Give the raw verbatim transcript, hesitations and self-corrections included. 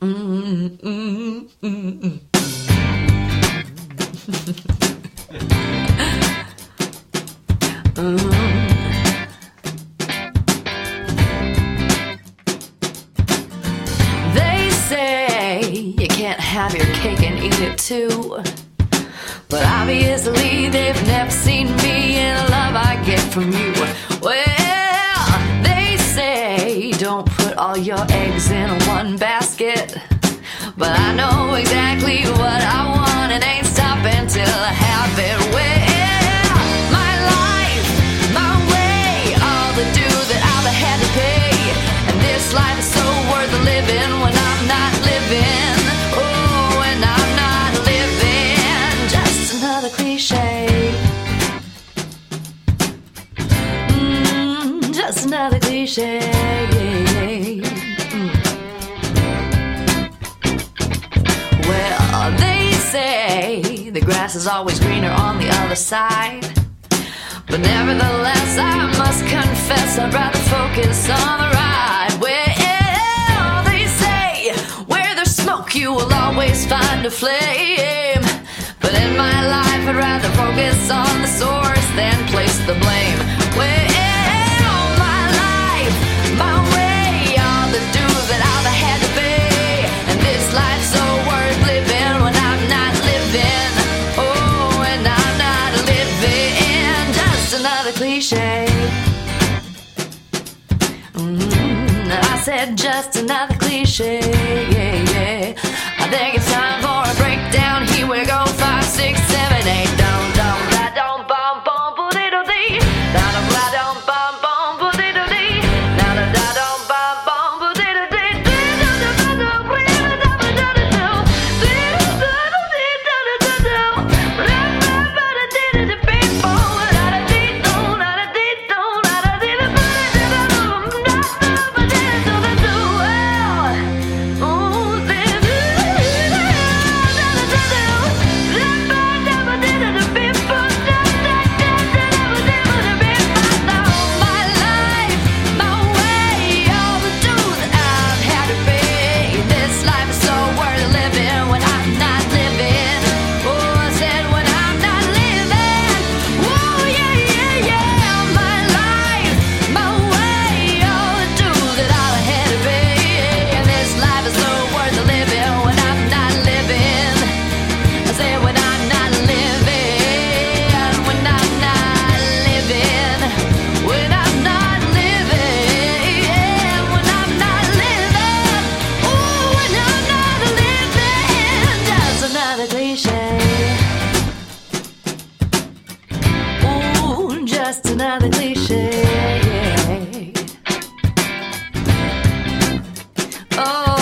Mm, mm, mm, mm. mm. They say you can't have your cake and eat it too, but obviously they've never seen me in the love I get from you. Well, they say don't put all your eggs in one basket, but I know exactly what I want and ain't stopping till I have it. Well, my life, my way, all the dues that I've had to pay, and this life is so worth living when I'm not living. Oh, when I'm not living, just another cliche. Mm, just another cliche. Mm. Well, they say the grass is always greener on the other side, but nevertheless I must confess I'd rather focus on the ride. Well, they say where there's smoke you will always find a flame, but in my life I'd rather focus on the source than place the blame. Well, my life, my way, all the dues that I've had to pay, and this life's so worth living when I'm not living. Oh, when I'm not living, just another cliche. Mm-hmm. I said just another cliche. Yeah, yeah. I think it's time for a breakdown. Here we go. Five, six, seven, eight. Down, down, da, down, bum, bum, boodle dee. Da, da, da, down, bum, bum, boodle dee. Da, da, da, down, bum, bum, boodle dee. Just another cliche. Oh.